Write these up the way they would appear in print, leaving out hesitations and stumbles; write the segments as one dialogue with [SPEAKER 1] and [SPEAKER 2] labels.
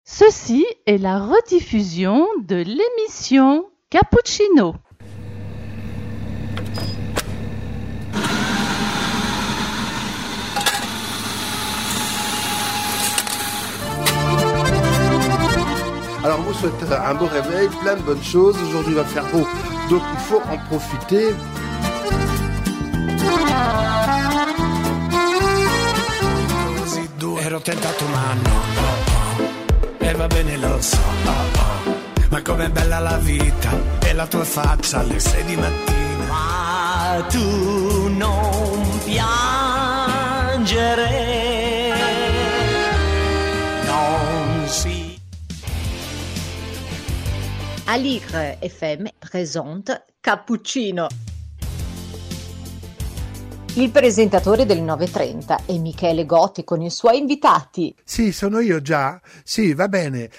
[SPEAKER 1] Ceci est la rediffusion de l'émission Cappuccino.
[SPEAKER 2] Alors, on vous souhaite un beau réveil, plein de bonnes choses. Aujourd'hui, il va faire beau, donc il faut en profiter.
[SPEAKER 3] Ero tentato ma no, e va bene lo so, ma com'è bella la vita e la tua faccia alle 6 di mattina.
[SPEAKER 4] Ma tu non piangere, non si...
[SPEAKER 5] Aligre FM présente Cappuccino. Il presentatore del 9.30 è Michele Gotti con i suoi invitati.
[SPEAKER 2] Sì, sono io già. Sì, va bene.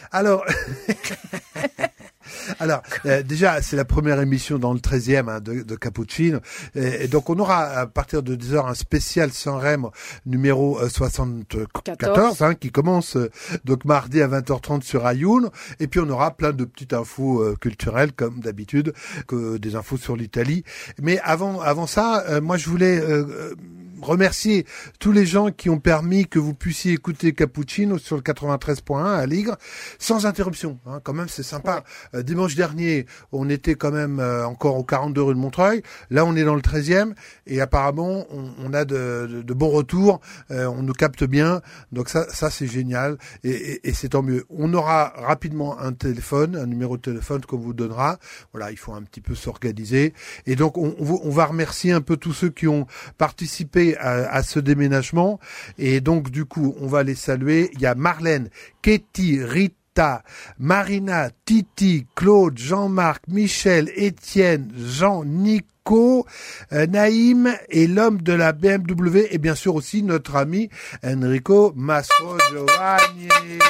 [SPEAKER 2] Alors, déjà, c'est la première émission dans le 13e de Cappuccino. Et donc, on aura à partir de 10h un spécial sans rem numéro 74 qui commence donc mardi à 20h30 sur Ayoun. Et puis, on aura plein de petites infos culturelles comme d'habitude, que des infos sur l'Italie. Mais avant ça, moi, je voulais... remercier tous les gens qui ont permis que vous puissiez écouter Cappuccino sur le 93.1 à Ligre sans interruption. Quand même, c'est sympa. Ouais. Dimanche dernier, on était quand même encore au 42 rue de Montreuil. Là, on est dans le 13e et apparemment, on a de bons retours. On nous capte bien. Donc ça c'est génial et c'est tant mieux. On aura rapidement un numéro de téléphone qu'on vous donnera. Voilà, il faut un petit peu s'organiser. Et donc, on va remercier un peu tous ceux qui ont participé à ce déménagement et donc du coup on va les saluer. Il y a Marlène, Katie, Rita, Marina, Titi, Claude, Jean-Marc, Michel, Étienne, Jean, Nico, Naïm et l'homme de la BMW et bien sûr aussi notre ami Enrico Mastro Giovanni.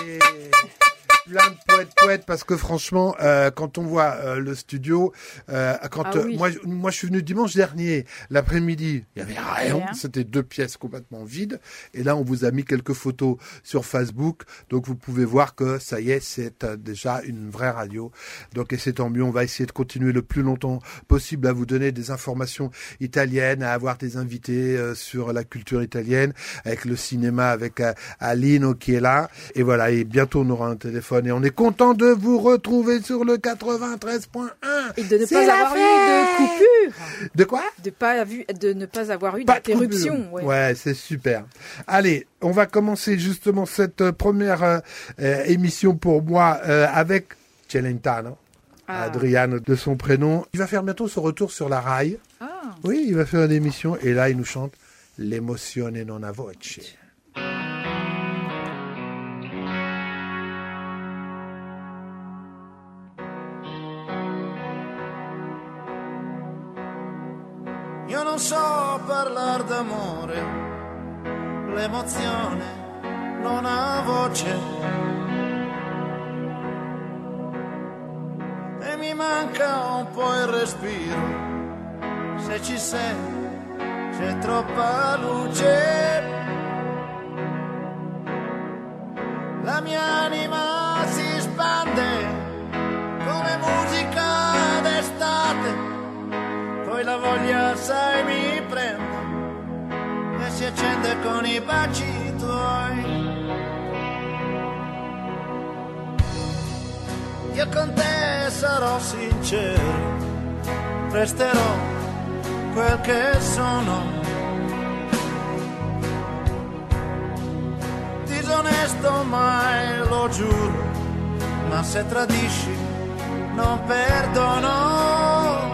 [SPEAKER 2] Plein de poètes parce que franchement quand on voit le studio moi je suis venu dimanche dernier l'après-midi, il y avait rien, c'était 2 pièces complètement vides et là on vous a mis quelques photos sur Facebook, donc vous pouvez voir que ça y est, c'est déjà une vraie radio, donc et c'est tant mieux. On va essayer de continuer le plus longtemps possible à vous donner des informations italiennes, à avoir des invités sur la culture italienne, avec le cinéma, avec Alino qui est là, et voilà, et bientôt on aura un téléphone. Et on est content de vous retrouver sur le 93.1.
[SPEAKER 6] Et de ne pas avoir eu de coupure.
[SPEAKER 2] De quoi ?
[SPEAKER 6] De ne pas avoir eu d'interruption.
[SPEAKER 2] Ouais, c'est super. Allez, on va commencer justement cette première émission pour moi avec Celentano, Adriano de son prénom. Il va faire bientôt son retour sur la Rai. Oui, il va faire une émission et là il nous chante L'emozione non ha voce.
[SPEAKER 7] Io non so parlare d'amore, l'emozione non ha voce e mi manca un po' il respiro, se ci sei c'è troppa luce, la mia anima si spande come musica d'estate. Poi la voglia, sai, mi prende e si accende con i baci tuoi. Io con te sarò sincero, resterò quel che sono. Disonesto mai, lo giuro, ma se tradisci non perdono.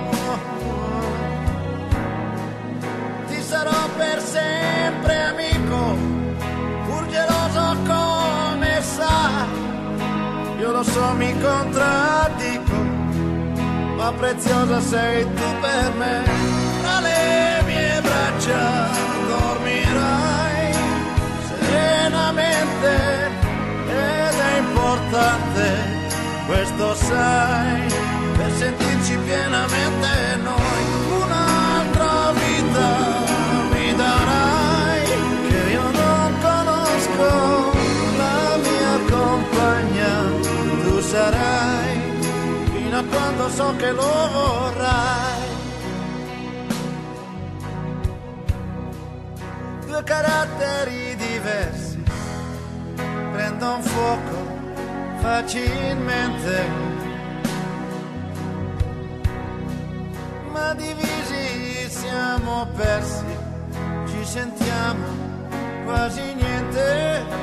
[SPEAKER 7] Sarò per sempre amico, pur geloso come sai. Io lo so, mi contraddico, ma preziosa sei tu per me. Tra le mie braccia dormirai serenamente ed è importante, questo sai, per sentirci pienamente noi. Un'altra vita darai, che io non conosco, la mia compagna sarai, fino a quando so che lo vorrai. Due caratteri diversi prendono fuoco facilmente, ma divisi siamo persi, ci sentiamo quasi niente.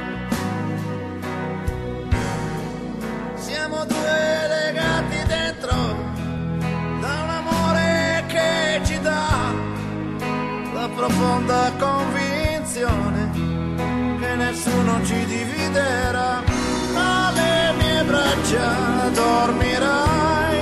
[SPEAKER 7] Siamo due legati dentro da un amore che ci dà la profonda convinzione che nessuno ci dividerà. Alle mie braccia dormirai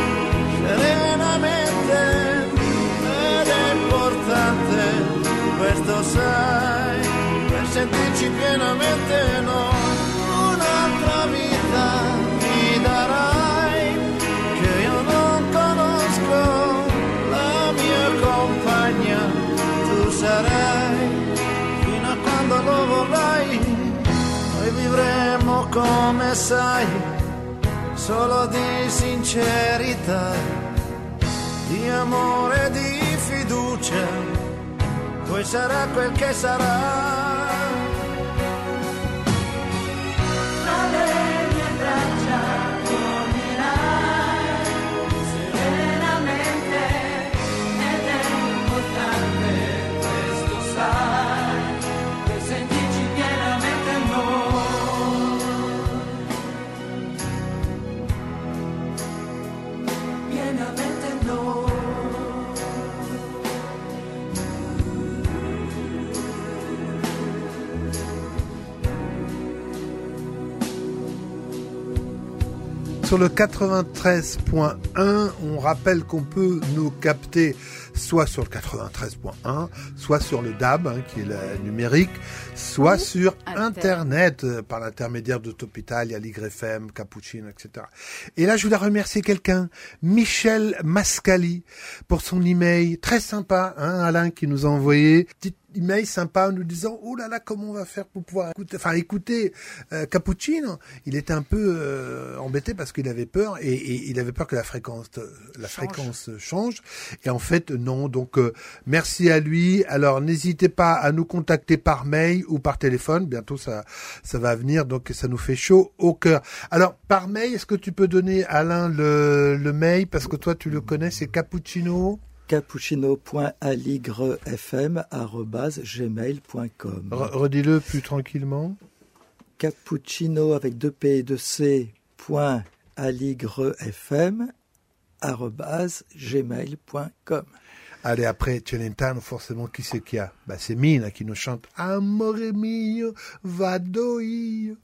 [SPEAKER 7] serenamente ed è importante, questo sai, per sentirci pienamente noi. Un'altra vita mi darai che io non conosco, la mia compagna tu sarai, fino a quando lo vorrai. Noi vivremo come sai, solo di sincerità, di amore, di fiducia, poi sarà quel che sarà.
[SPEAKER 8] Tra le mie braccia dormirai serenamente ed è importante, questo sai, per sentirci pienamente noi. Pienamente noi.
[SPEAKER 2] Sur le 93.1, on rappelle qu'on peut nous capter soit sur le 93.1, soit sur le DAB, qui est le numérique, soit sur Internet, par l'intermédiaire de Top Italia, Ligre FM, Cappuccino, etc. Et là, je voulais remercier quelqu'un, Michel Mascali, pour son email très sympa, Alain, qui nous a envoyé petite email sympa en nous disant oh là là, comment on va faire pour pouvoir écouter Cappuccino. Il était un peu embêté parce qu'il avait peur et il avait peur que la fréquence change. Et en fait non, donc merci à lui. Alors n'hésitez pas à nous contacter par mail ou par téléphone, bientôt ça va venir, donc ça nous fait chaud au cœur. Alors par mail, est-ce que tu peux donner, Alain, le mail, parce que toi tu le connais, c'est Cappuccino
[SPEAKER 9] cappuccino.aligrefm@gmail.com.
[SPEAKER 2] Redis-le plus tranquillement.
[SPEAKER 9] Cappuccino avec 2 P et 2 C .aligrefm@gmail.com.
[SPEAKER 2] Allez, après Celentano, forcément, qui c'est qu'il y a? C'est Mina qui nous chante Amore mio, vado io.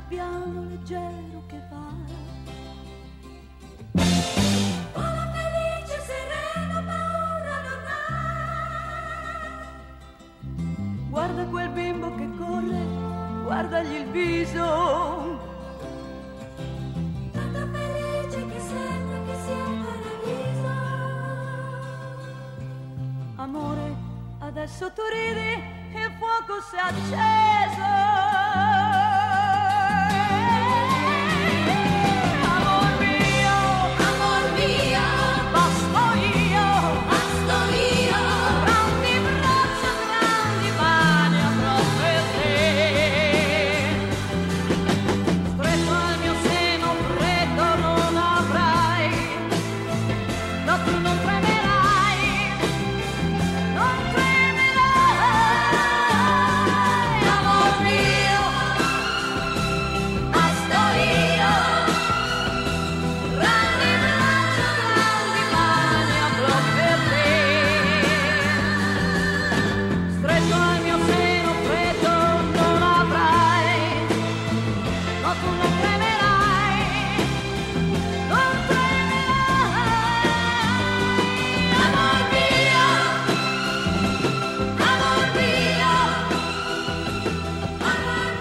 [SPEAKER 8] piano leggero che va. Vola felice, sereno, ma ora non ha. Guarda quel bimbo che corre, guardagli il viso. Tanto felice che sembra che sia paradiso. Amore, adesso tu ridi, il fuoco si è acceso. Amor mio, basto io, grandi braccia, grandi mani avrò per te. Stretto al mio seno, freddo non avrai, no tu non tremerai, non tremerai. Amor mio, basto io, grandi braccia, grandi mani avrò per te. Stretto al mio seno, freddo non avrai, no tu non tremerai, non tremerai. Amor mio, amor mio, amor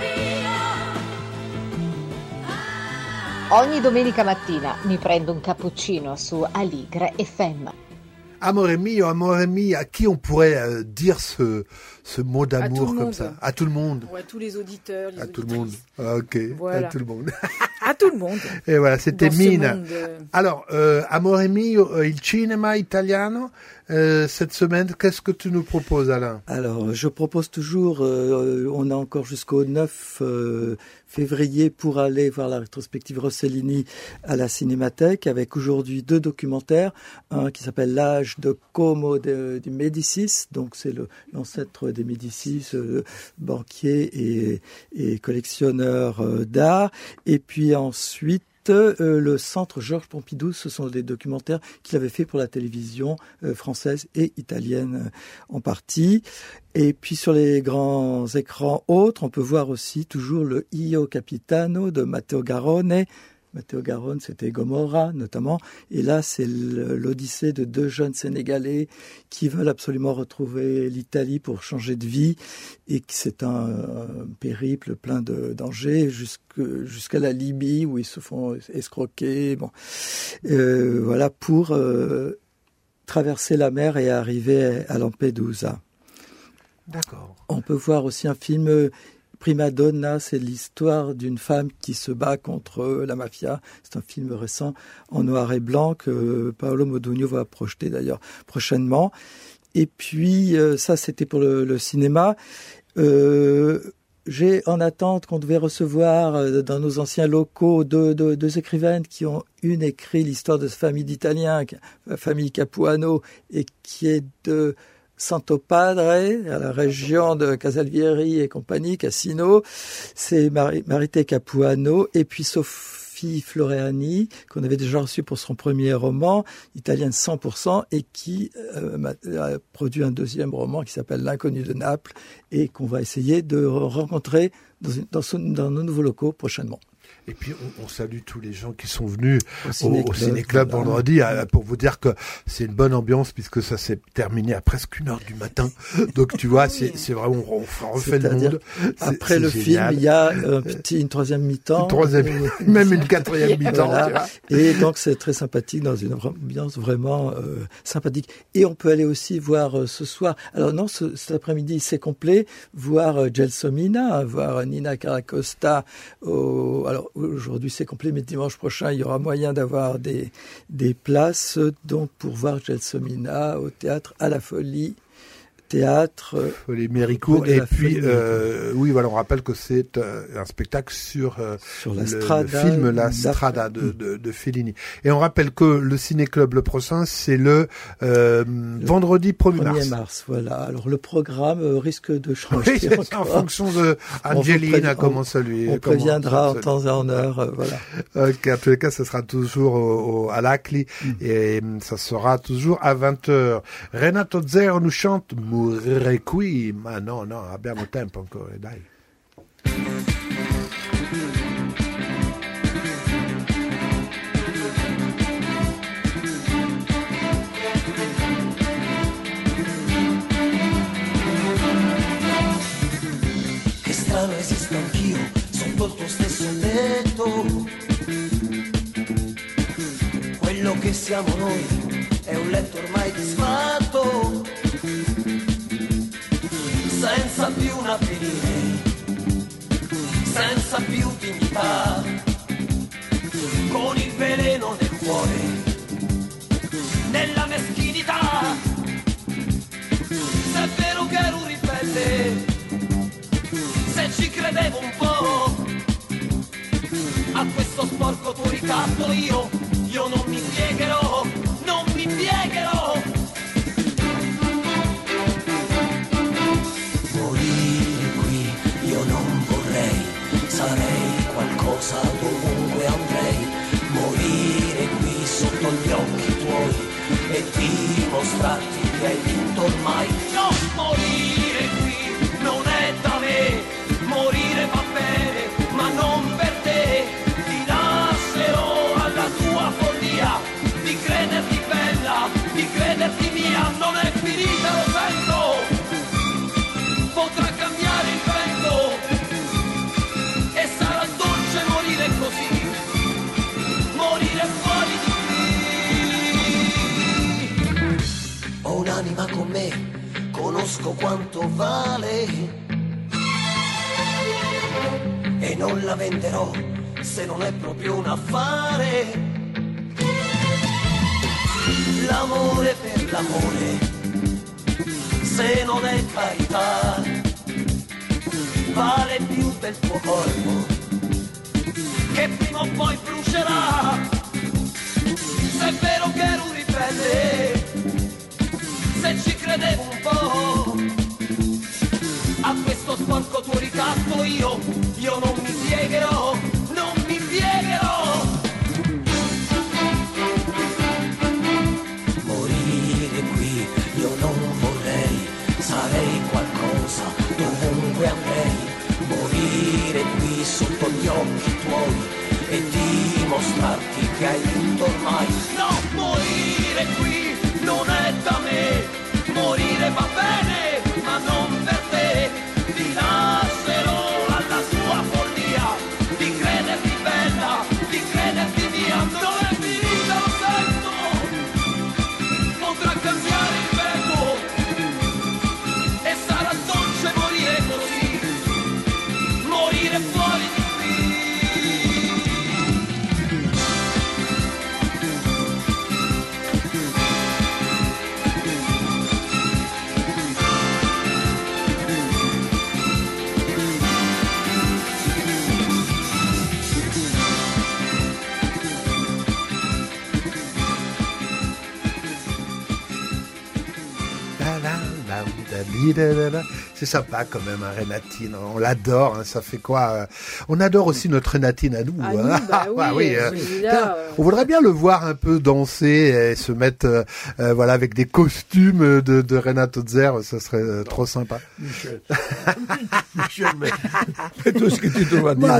[SPEAKER 8] mio.
[SPEAKER 5] Ogni domenica mattina mi prendo un cappuccino su Aligre FM.
[SPEAKER 2] Amore mia, à qui on pourrait dire ce mot d'amour
[SPEAKER 6] tout le
[SPEAKER 2] comme
[SPEAKER 6] monde.
[SPEAKER 2] ça? À tout le monde.
[SPEAKER 6] Ou à tous les auditeurs, les
[SPEAKER 2] À tout le
[SPEAKER 6] auditrices.
[SPEAKER 2] monde. Ah, ok,
[SPEAKER 6] Voilà.
[SPEAKER 2] à tout le monde.
[SPEAKER 6] À tout le monde.
[SPEAKER 2] Et voilà, c'était
[SPEAKER 6] Dans ce
[SPEAKER 2] Mina.
[SPEAKER 6] monde,
[SPEAKER 2] Alors, Amore mio, il cinema italiano, cette semaine, qu'est-ce que tu nous proposes, Alain?
[SPEAKER 9] Alors, je propose toujours, on a encore jusqu'au 9 février pour aller voir la rétrospective Rossellini à la Cinémathèque, avec aujourd'hui 2 documentaires, un qui s'appelle L'âge de Como de Médicis, donc c'est l'ancêtre des Médicis, banquier et collectionneur d'art, et puis ensuite le centre Georges Pompidou, ce sont des documentaires qu'il avait fait pour la télévision française et italienne en partie. Et puis sur les grands écrans autres, on peut voir aussi toujours le Io Capitano de Matteo Garrone. Matteo Garrone, c'était Gomorra notamment. Et là, c'est l'odyssée de 2 jeunes Sénégalais qui veulent absolument retrouver l'Italie pour changer de vie. Et que c'est un périple plein de dangers jusqu'à la Libye où ils se font escroquer. Bon, voilà, pour traverser la mer et arriver à Lampedusa.
[SPEAKER 2] D'accord.
[SPEAKER 9] On peut voir aussi un film Prima Donna, c'est l'histoire d'une femme qui se bat contre la mafia. C'est un film récent en noir et blanc que Paolo Modugno va projeter d'ailleurs prochainement. Et puis ça, c'était pour le cinéma. J'ai en attente qu'on devait recevoir dans nos anciens locaux deux écrivaines qui ont une écrit l'histoire de cette famille d'Italiens, la famille Capuano, et qui est de Santo Padre, à la région de Casalvieri et compagnie, Cassino. C'est Marité Capuano et puis Sophie Floreani, qu'on avait déjà reçue pour son premier roman, italienne 100%, et qui a produit un deuxième roman qui s'appelle L'inconnu de Naples, et qu'on va essayer de rencontrer dans nos nouveaux locaux prochainement.
[SPEAKER 2] Et puis, on salue tous les gens qui sont venus au
[SPEAKER 9] Ciné-Club
[SPEAKER 2] vendredi pour vous dire que c'est une bonne ambiance puisque ça s'est terminé à presque 1h du matin. Donc, tu vois, c'est vraiment, on refait le monde.
[SPEAKER 9] Après le film, il y a une troisième mi-temps.
[SPEAKER 2] Même une quatrième mi-temps.
[SPEAKER 9] Voilà. Et donc, c'est très sympathique dans une ambiance vraiment sympathique. Et on peut aller aussi voir ce soir. Alors non, cet après-midi, c'est complet. Voir Gelsomina, voir Nina Caracosta. Alors, aujourd'hui, c'est complet, mais dimanche prochain, il y aura moyen d'avoir des places donc pour voir Gelsomina au théâtre à la Folie. Théâtre
[SPEAKER 2] les Méricourt, et puis oui, voilà, on rappelle que c'est un spectacle sur
[SPEAKER 9] la Strada,
[SPEAKER 2] le film La Strada de Fellini. Et on rappelle que le Ciné-Club le prochain, c'est le vendredi 1er mars.
[SPEAKER 9] Voilà. Alors le programme risque de changer.
[SPEAKER 2] Oui, en fonction de Angelina, comment ça lui.
[SPEAKER 9] On préviendra en temps et en heure, voilà.
[SPEAKER 2] En tous les cas, ça sera toujours à l'Acli et ça sera toujours à 20h. Renato Zero nous chante Morirei qui, ma no, abbiamo tempo ancora, dai.
[SPEAKER 4] che siamo noi è un letto ormai disfatto, senza più una pirine, senza più dignità, con il veleno del cuore, nella meschinità. Se è vero che ero un ribelle, se ci credevo un po', a questo sporco tuo ricatto io non mi piegherò, non mi piegherò. Morire qui io non vorrei, sarei qualcosa dovunque andrei. Morire qui sotto gli occhi tuoi e dimostrarti che hai vinto ormai. No, morire qui non è da me, morire va bene, ma non per te. Ti lascerò alla tua follia, di crederti bella, di crederti mia. Non è finita, lo sento, potrà cambiare il vento e sarà dolce morire così, morire fuori di qui. Ho un'anima con me, conosco quanto vale e non la venderò se non è proprio un affare. L'amore per l'amore, se non è carità, vale più del tuo corpo che prima o poi brucerà. Se è vero che ero un ribelle, se ci credevo un po', a questo sporco tuo ricatto io non mi piegherò, non mi piegherò. Morire qui io non vorrei, sarei qualcosa dovunque andrei. Morire qui sotto gli occhi tuoi e dimostrarti che hai vinto ormai. No, morire qui non è da me, morire va bene, ma non per te. Ti lascerò alla tua follia, di crederti bella, di crederti mia. Non è finita, lo sento, potrà cambiare il vento e sarà dolce morire così, morire fuori di qui.
[SPEAKER 2] C'est sympa quand même, hein, Renatine. On l'adore, hein, ça fait quoi on adore aussi notre Renatine à nous.
[SPEAKER 6] Ah,
[SPEAKER 2] Hein.
[SPEAKER 6] nous, bah oui,
[SPEAKER 2] Tiens, on voudrait bien le voir un peu danser et se mettre voilà, avec des costumes de Renate Otzer, ça serait trop sympa.
[SPEAKER 10] Michel, mais tout ce que tu dois dire.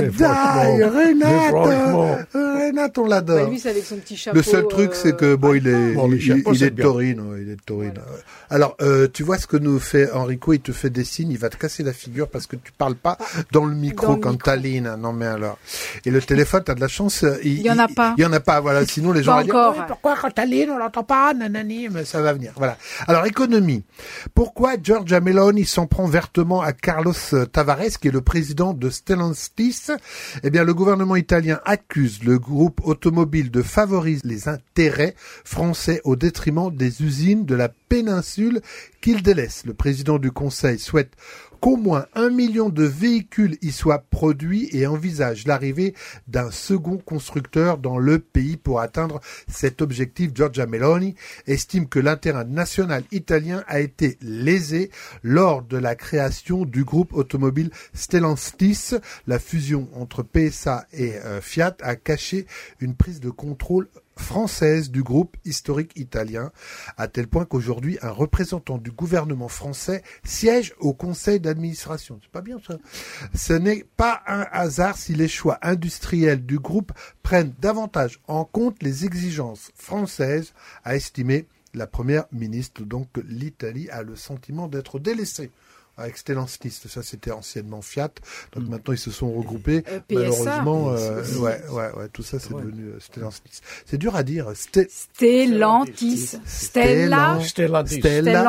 [SPEAKER 2] Renate, on l'adore.
[SPEAKER 6] Bah, lui, c'est avec son petit chapeau.
[SPEAKER 2] Le seul truc, c'est que bon, il est de Torino, il est de Torino. Voilà. Alors, tu vois ce que nous fait Enrico, il te fait des signes, il va te casser la figure parce que tu parles pas dans le micro quand Taline. Non mais alors. Et le téléphone, t'as de la chance. Il y en a pas. Il y en a pas, voilà. Sinon les gens vont dire, oui, pourquoi quand Taline, on l'entend pas, nanani, mais ça va venir. Voilà. Alors, économie. Pourquoi Giorgia Meloni s'en prend vertement à Carlos Tavares, qui est le président de Stellantis? Eh bien, le gouvernement italien accuse le groupe automobile de favoriser les intérêts français au détriment des usines de la péninsule qu'il délaisse. Le président du Conseil souhaite qu'au moins 1 million de véhicules y soient produits et envisage l'arrivée d'un second constructeur dans le pays pour atteindre cet objectif. Giorgia Meloni estime que l'intérêt national italien a été lésé lors de la création du groupe automobile Stellantis. La fusion entre PSA et Fiat a caché une prise de contrôle française du groupe historique italien, à tel point qu'aujourd'hui, un représentant du gouvernement français siège au conseil d'administration. C'est pas bien ça. Ce n'est pas un hasard si les choix industriels du groupe prennent davantage en compte les exigences françaises, a estimé la première ministre. Donc l'Italie a le sentiment d'être délaissée. avec Stellantis. Ça, c'était anciennement Fiat. Donc maintenant, ils se sont regroupés.
[SPEAKER 6] PSA.
[SPEAKER 2] Malheureusement, tout ça, c'est devenu Stellantis. C'est dur à dire.
[SPEAKER 6] Stellantis.
[SPEAKER 10] Stellantis.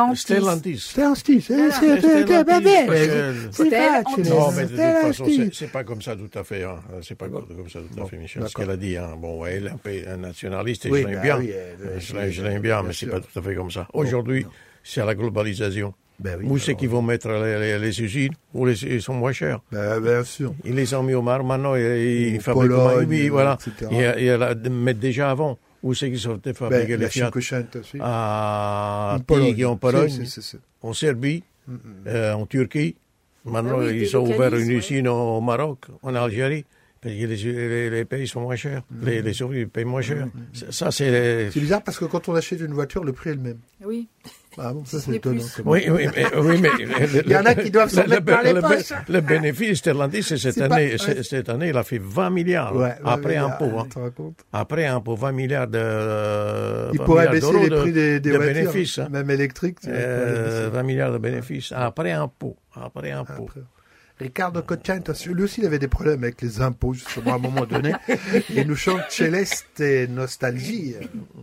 [SPEAKER 10] Non, mais de toute façon, c'est pas comme ça tout à fait. Hein. C'est pas comme ça tout à fait, Michel, ce qu'elle a dit. Hein. Bon, elle est un nationaliste et je l'aime bien. Je l'aime bien, mais c'est pas tout à fait comme ça. Aujourd'hui, c'est la globalisation. Où c'est qu'ils vont mettre les usines où ils sont moins chers.
[SPEAKER 2] Bien sûr.
[SPEAKER 10] Ils les ont mis au Mar, maintenant ils fabriquent Pologne, voilà. Ils mettent déjà avant. Où c'est qu'ils sont fabriqués les Fiat? En Pologne, en Serbie, en Turquie. Maintenant, ils ont ouvert une usine au Maroc, en Algérie. Parce que les pays sont moins chers. Les ouvriers payent moins cher. Ça, c'est
[SPEAKER 2] bizarre parce que quand on achète une voiture, le prix est le même.
[SPEAKER 6] Oui.
[SPEAKER 2] Ah bon, ça c'est étonnant.
[SPEAKER 10] Oui, mais
[SPEAKER 2] il y en a qui doivent s'en mettre par les poches.
[SPEAKER 10] Le bénéfice Stellantis, cette année, il a fait 20 milliards après impôt. Après impôt, 20 milliards
[SPEAKER 2] il pourrait baisser les prix des voitures,
[SPEAKER 10] bénéfices,
[SPEAKER 2] même électriques.
[SPEAKER 10] 20 milliards de bénéfices après impôt.
[SPEAKER 2] Riccardo Cocciante, lui aussi, il avait des problèmes avec les impôts, justement, à un moment donné. Il nous chante Celeste Nostalgie.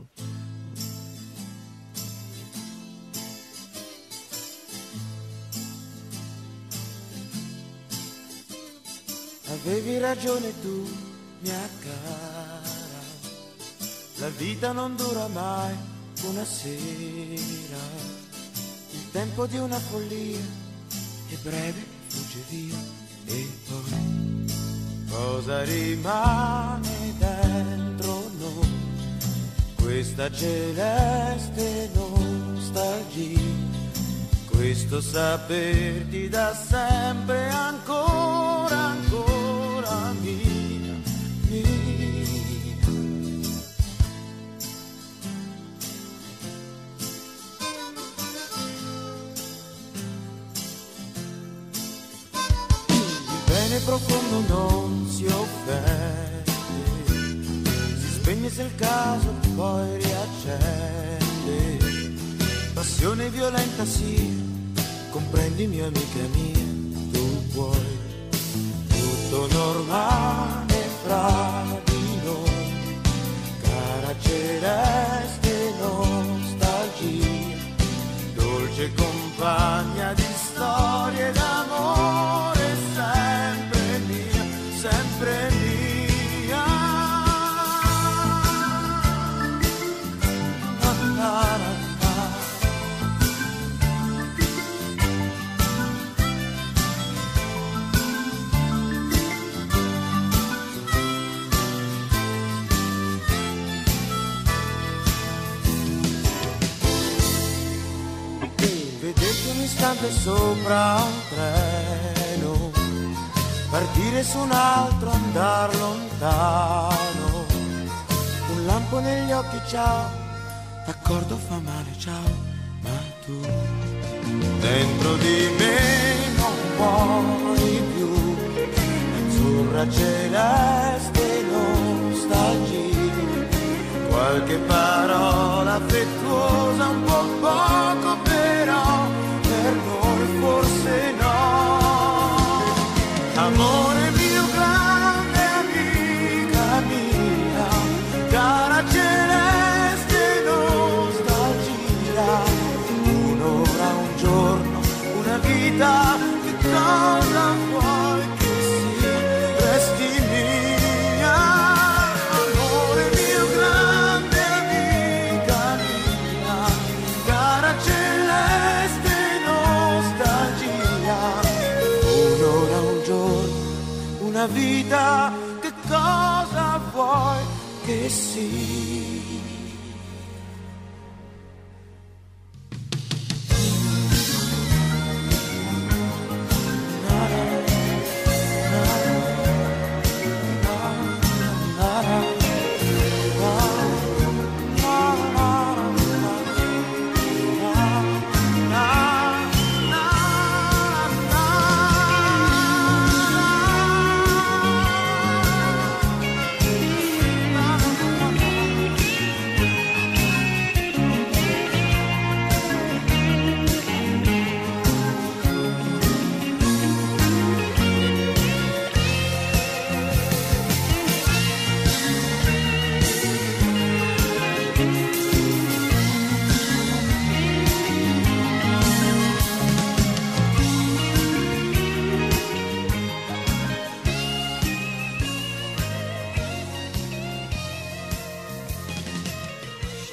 [SPEAKER 7] Avevi ragione tu, mia cara, la vita non dura mai una sera, il tempo di una follia è breve, fugge via e poi cosa rimane dentro noi, questa celeste nostalgia, questo saperti da sempre ancora mia, mia. Il bene profondo non si offende, si spegne se il caso poi riaccende, passione violenta sì, comprendimi amica mia, tu puoi, tutto normale fra di noi, cara celeste nostalgia, dolce compagna di storie d'amore, sempre mia, sempre mia. Istante sopra un treno, partire su un altro, andar lontano, un lampo negli occhi, ciao, d'accordo fa male, ciao, ma tu dentro di me non muori più, azzurra celeste nostalgia, qualche parola affettuosa, un po' poco però, per noi forse no, amore mio grande amica mia, cara celeste nostalgia, un'ora, un giorno, una vita, che cosa vuoi che sia, resti mia, amore mio grande amica mia, cara celeste un'ora, un giorno, una vita, che cosa vuoi che sia?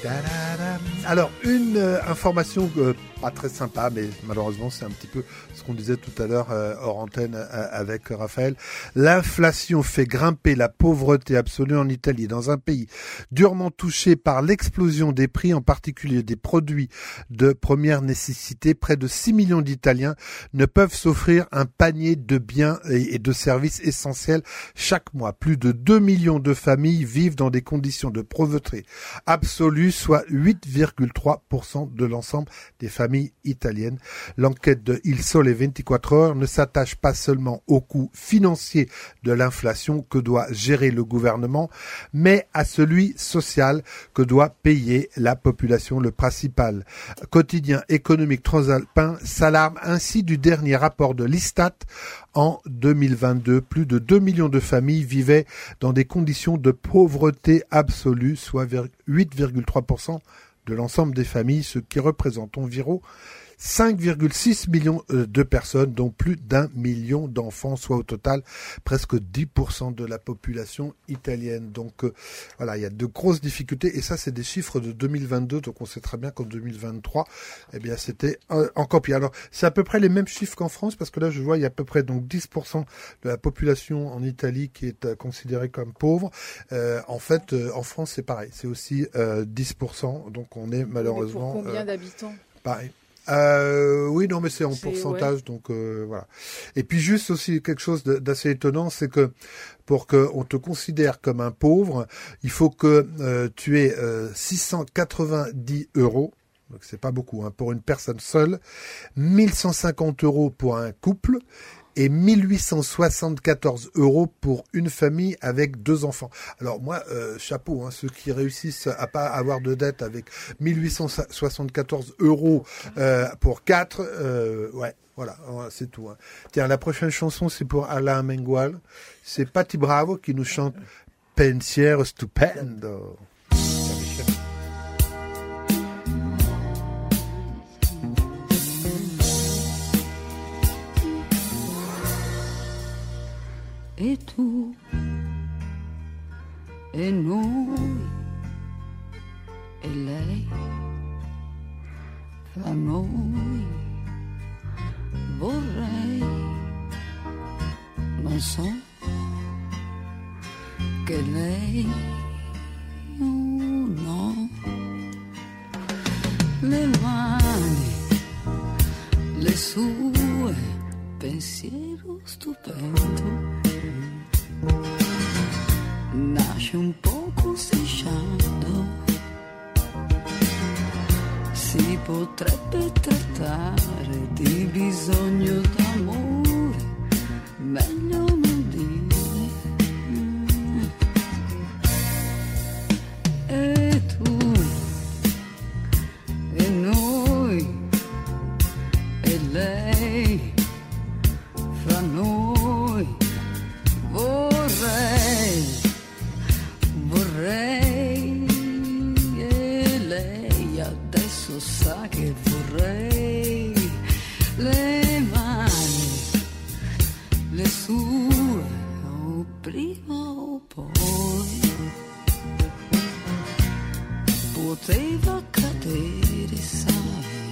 [SPEAKER 2] Alors, une information pas très sympa, mais malheureusement, c'est un petit peu ce qu'on disait tout à l'heure hors antenne avec Raphaël. L'inflation fait grimper la pauvreté absolue en Italie, dans un pays durement touché par l'explosion des prix, en particulier des produits de première nécessité. Près de 6 millions d'Italiens ne peuvent s'offrir un panier de biens et de services essentiels chaque mois. Plus de 2 millions de familles vivent dans des conditions de pauvreté absolue, soit 8,3% de l'ensemble des familles italiennes. L'enquête de Il Sole 24 Heures ne s'attache pas seulement au coût financier de l'inflation que doit gérer le gouvernement, mais à celui social que doit payer la population. Le principal quotidien économique transalpin s'alarme ainsi du dernier rapport de l'Istat. En 2022, plus de 2 millions de familles vivaient dans des conditions de pauvreté absolue, soit 8,3% de l'ensemble des familles, ce qui représente environ 5,6 millions de personnes, dont plus d'1 million d'enfants, soit au total presque 10% de la population italienne. Donc voilà, il y a de grosses difficultés, et ça c'est des chiffres de 2022, donc on sait très bien qu'en 2023, eh bien c'était encore pire. Alors c'est à peu près les mêmes chiffres qu'en France, parce que là je vois il y a à peu près donc 10% de la population en Italie qui est considérée comme pauvre. En fait, en France c'est pareil, c'est aussi 10%, donc on est malheureusement...
[SPEAKER 6] Mais pour combien d'habitants ?
[SPEAKER 2] Pareil. Oui, non, mais c'est en pourcentage, ouais. Donc voilà. Et puis juste aussi quelque chose d'assez étonnant, c'est que pour qu'on te considère comme un pauvre, il faut que tu aies 690 €, donc c'est pas beaucoup, hein, pour une personne seule, 1150 € pour un couple, et 1874 € pour une famille avec 2 enfants. Alors moi, chapeau, hein, ceux qui réussissent à pas avoir de dette avec 1874 € pour 4, ouais, voilà, c'est tout. Hein. Tiens, la prochaine chanson, c'est pour Alain Mengual. C'est Patti Bravo qui nous chante Pensiero Stupendo.
[SPEAKER 8] E tu e noi e lei, fra noi vorrei, non so che lei no, le mani, le sue, pensiero stupendo. Nasce un poco strisciando, si potrebbe trattare di bisogno d'amore, meglio non dire. E tu e noi e lei, fra noi vorrei, e lei adesso sa che vorrei, le mani, le sue, o prima o poi, poteva cadere, sai,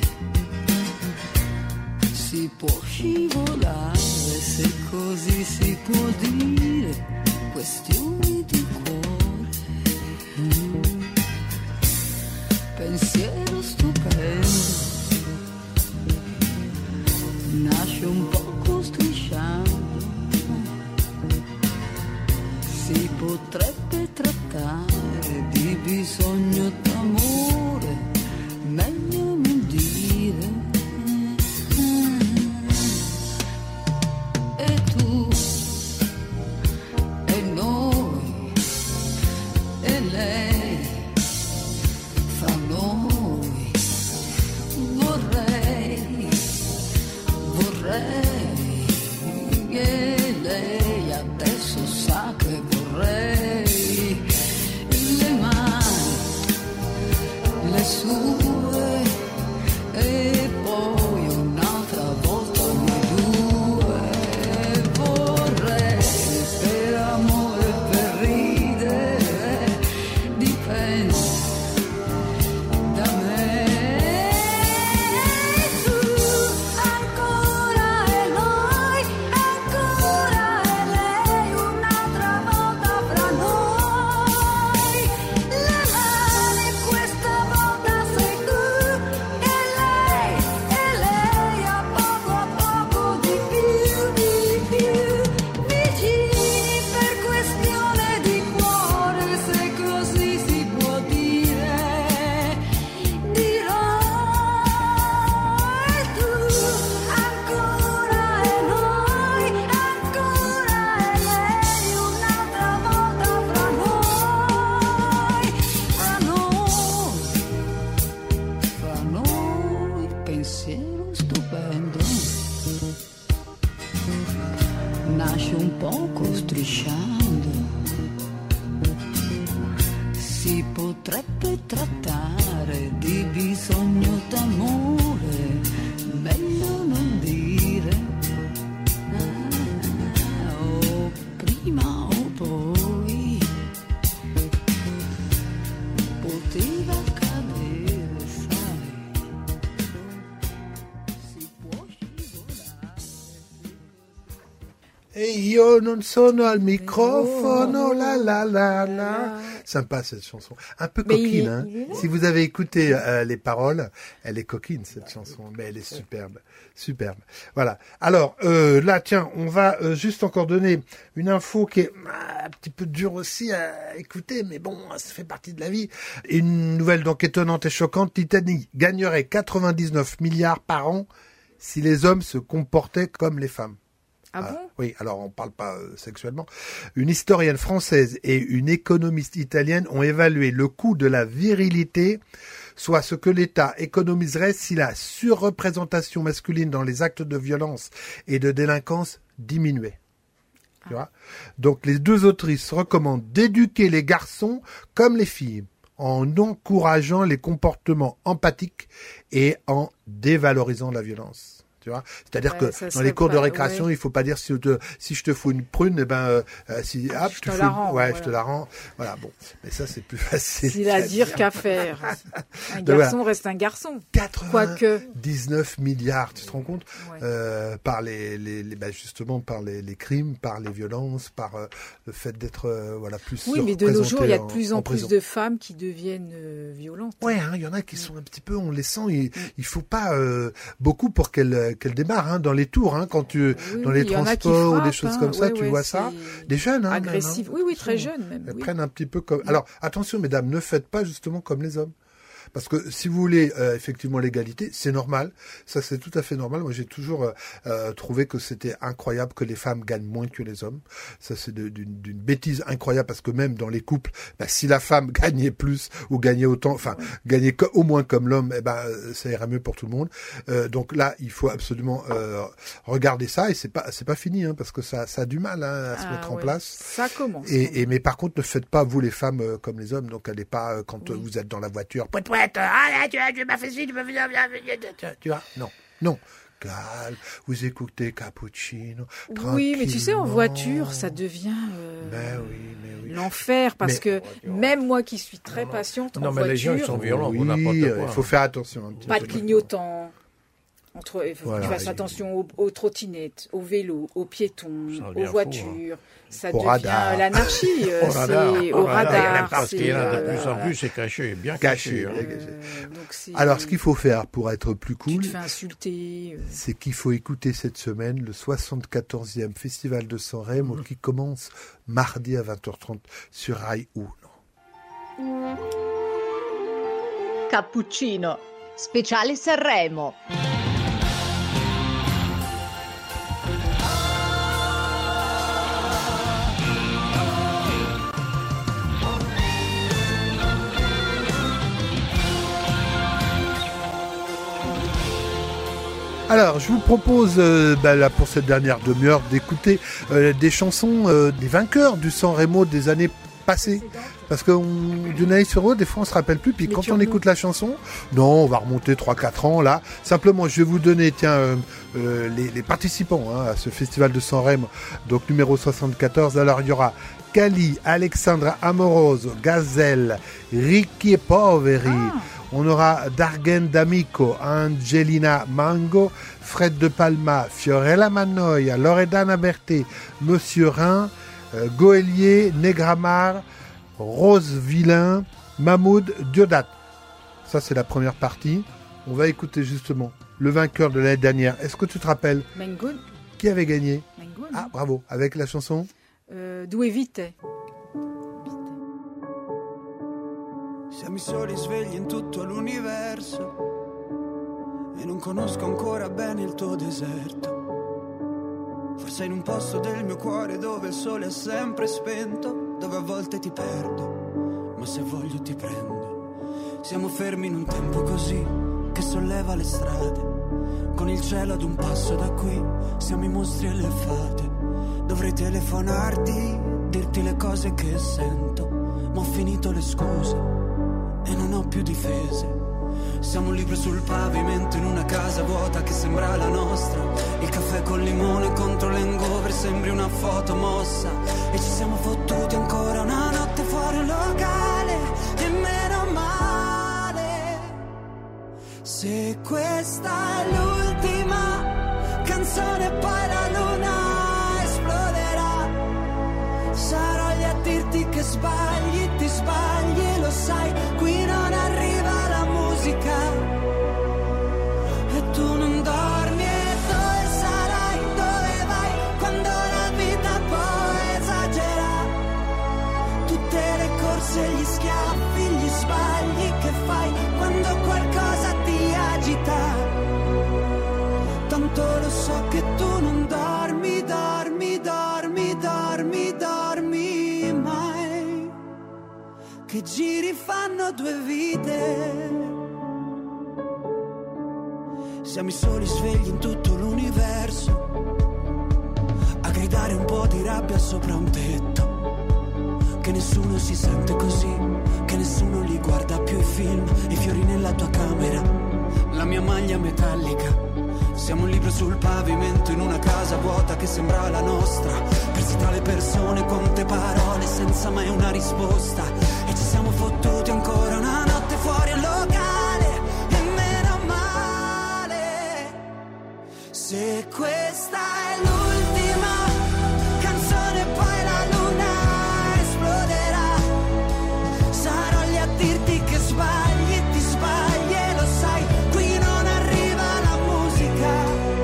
[SPEAKER 8] si può scivolare, se così si può dire, questioni di cuore. Pensiero stupendo, nasce un poco strisciando, si potrebbe trattare di bisogno d'amore, meglio non dire. E lei adesso sa che vorrei, nasce un poco strisciando, si potrebbe trattare di bisogno d'amore, meglio non dire, o prima o poi poteva cadere, sai, si può scivolare.
[SPEAKER 2] E io non sono al microfono, la la la la. Sympa cette chanson, un peu coquine. Hein. Si vous avez écouté les paroles, elle est coquine cette chanson, mais elle est superbe, superbe. Voilà. Alors là, tiens, on va juste encore donner une info qui est un petit peu dure aussi à écouter, mais bon, ça fait partie de la vie. Une nouvelle donc étonnante et choquante: l'Italie gagnerait 99 milliards par an si les hommes se comportaient comme les femmes.
[SPEAKER 6] Ah bon ?
[SPEAKER 2] Oui, alors on parle pas sexuellement. Une historienne française et une économiste italienne ont évalué le coût de la virilité, soit ce que l'État économiserait si la surreprésentation masculine dans les actes de violence et de délinquance diminuait. Tu vois ? Donc les deux autrices recommandent d'éduquer les garçons comme les filles, en encourageant les comportements empathiques et en dévalorisant la violence. Tu vois, c'est-à-dire que dans les cours de récréation, il faut pas dire si je te fous une prune, je te la rends. Voilà, bon, mais ça c'est plus facile.
[SPEAKER 6] C'est à dire qu'à faire. Un garçon reste un garçon.
[SPEAKER 2] 99 milliards, tu te rends compte, par justement par les crimes, par les violences, par le fait d'être plus.
[SPEAKER 6] Oui, mais de nos jours, il y a de plus en plus de femmes qui deviennent violentes.
[SPEAKER 2] Ouais, il y en a qui sont un petit peu, on les sent. Il faut pas beaucoup pour qu'elle démarre dans les tours, quand tu dans les transports ou des choses comme ça, tu vois ça. Des jeunes,
[SPEAKER 6] agressifs. Oui, très jeunes même.
[SPEAKER 2] Elles prennent un petit peu comme. Alors attention, mesdames, ne faites pas justement comme les hommes. Parce que si vous voulez effectivement l'égalité, c'est normal. Ça, c'est tout à fait normal. Moi, j'ai toujours trouvé que c'était incroyable que les femmes gagnent moins que les hommes. Ça, c'est d'une bêtise incroyable parce que même dans les couples, si la femme gagnait plus ou gagnait autant, gagnait au moins comme l'homme, ça irait mieux pour tout le monde. Donc là, il faut absolument regarder ça et c'est pas fini parce que ça a du mal à se mettre en place.
[SPEAKER 6] Ça commence.
[SPEAKER 2] Mais par contre, ne faites pas vous les femmes comme les hommes. Donc, allez pas quand vous êtes dans la voiture. Tu m'as fait ci, tu m'as fait... Tu vois, non. Calme, vous écoutez Cappuccino.
[SPEAKER 6] Oui, mais tu sais, en voiture, ça devient l'enfer parce que même moi qui suis très patiente en voiture...
[SPEAKER 10] mais les gens ils sont violents,
[SPEAKER 2] il faut faire attention. Un petit
[SPEAKER 6] pas de clignotant. Il faut que tu fasses attention aux trottinettes, aux vélos, aux piétons, aux voitures. Ça devient l'anarchie. Au radar.
[SPEAKER 10] Parce qu'il y en a de plus en plus, c'est caché, bien caché.
[SPEAKER 2] Alors, ce qu'il faut faire pour être plus cool,
[SPEAKER 6] tu te fais insulter.
[SPEAKER 2] C'est qu'il faut écouter cette semaine le 74e Festival de Sanremo qui commence mardi à 20h30 sur Rai 1.
[SPEAKER 5] Cappuccino, speciale Sanremo.
[SPEAKER 2] Alors, je vous propose, là, pour cette dernière demi-heure, d'écouter des chansons des vainqueurs du Sanremo des années passées. Parce que d'une année sur l'autre, des fois, on se rappelle plus. Puis quand on écoute la chanson, on va remonter 3-4 ans, là. Simplement, je vais vous donner, les participants à ce festival de Sanremo, donc numéro 74. Alors, il y aura Cali, Alexandra Amoroso, Gazelle, Ricchi e Poveri. On aura Dargen D'Amico, Angelina Mango, Fred de Palma, Fiorella Mannoia, Loredana Berté, Monsieur Rhin, Goélier, Negramar, Rose Villain, Mahmoud Diodat. Ça, c'est la première partie. On va écouter justement le vainqueur de l'année dernière. Est-ce que tu te rappelles
[SPEAKER 6] Mengoun.
[SPEAKER 2] Qui avait gagné?
[SPEAKER 6] Mengoun.
[SPEAKER 2] Ah, bravo. Avec la chanson
[SPEAKER 6] Due vite.
[SPEAKER 11] Siamo i soli svegli in tutto l'universo e non conosco ancora bene il tuo deserto. Forse in un posto del mio cuore dove il sole è sempre spento, dove a volte ti perdo, ma se voglio ti prendo. Siamo fermi in un tempo così che solleva le strade, con il cielo ad un passo da qui, siamo i mostri e le fate. Dovrei telefonarti, dirti le cose che sento, ma ho finito le scuse e non ho più difese. Siamo un libro sul pavimento in una casa vuota che sembra la nostra. Il caffè col limone contro l'hangover sembri una foto mossa. E ci siamo fottuti ancora una notte fuori un locale, e meno male. Se questa è l'ultima canzone poi la luna esploderà, sarò lì a dirti che sbagli, ti sbagli, lo sai, qui non arriva la musica e tu non dormi. E dove sarai, dove vai, quando la vita poi esagera, tutte le corse, gli schiaffi, gli sbagli che fai quando qualcosa ti agita. Tanto lo so che tu non dormi, dormi, dormi, dormi, dormi mai, che giri fanno due vite. Siamo i soli svegli in tutto l'universo, a gridare un po' di rabbia sopra un tetto, che nessuno si sente così, che nessuno li guarda più i film, i fiori nella tua camera, la mia maglia metallica. Siamo un libro sul pavimento in una casa vuota che sembra la nostra, persi tra le persone, quante parole senza mai una risposta. E ci siamo fottuti ancora una notte fuori al locale, e meno male. Se questa è l'ultima canzone poi la luna esploderà, sarò lì a dirti che sbagli, ti sbagli e lo sai, qui non arriva la musica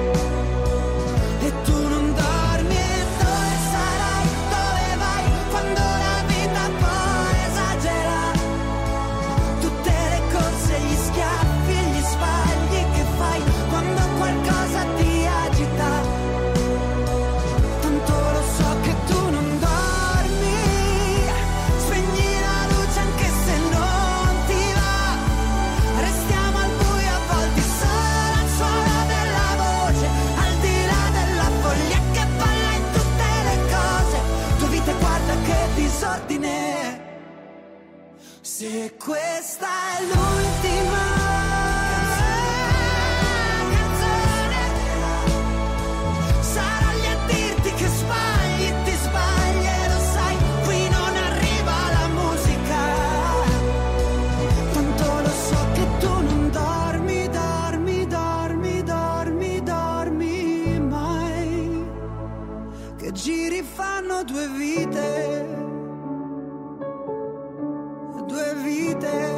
[SPEAKER 11] e tu non dormi. E dove sarai, dove vai, quando la vita poi esagera, tutte le corse, gli schiaffi e gli sbagli che fai quando qualcosa ti agita. Tanto lo so che tu non dormi, spegni la luce anche se non ti va, restiamo al buio a volte solo al suono della voce, al di là della foglia che balla in tutte le cose. Tua vita guarda che disordine, se questa è l'ultima canzone, sarò lì a dirti che sbagli, ti sbagli e lo sai, qui non arriva la musica. Tanto lo so che tu non dormi, dormi, dormi, dormi, dormi mai, che giri fanno due vite, due vite.